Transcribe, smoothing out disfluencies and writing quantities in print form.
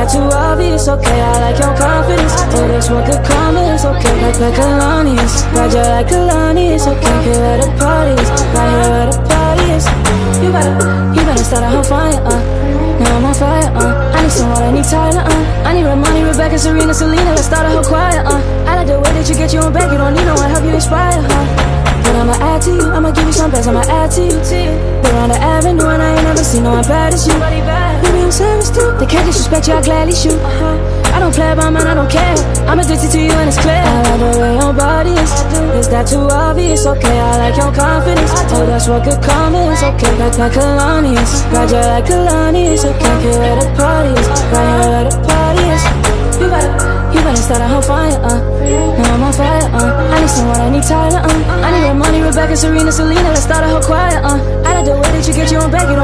that too obvious? Okay, I like your confidence. Oh, that's what good karma is. Okay, like Kalani's. Ride you like Kalani's. Okay, here at the parties. Right here at the parties. You better start a whole fire, now I'm on fire, I need someone, I need Tyler, I need Ramani, Rebecca, Serena, Selena. Let's start a whole choir, I like the way that you get you on back. You don't need no one, help you inspire, But I'ma add to you, I'ma give you some best, I'ma add to you. We're on the avenue and I ain't never seen no one bad as you. Maybe I'm serious too, they can't disrespect you, I gladly shoot. I don't play about man, I don't care. I'm addicted to you and it's clear. I like the way your body is that too obvious? Okay, I like your confidence. Oh, that's what good karma is. Okay, like Kalani's. Ride you like Kalani's. Okay, here at the parties. Right here at the parties. You better start a whole fire, now I'm on fire, I need someone, I need Tyler, I need Ramani, Rebecca, Serena, Selena. Let's start a whole choir, I like the way that you get you on back. You don't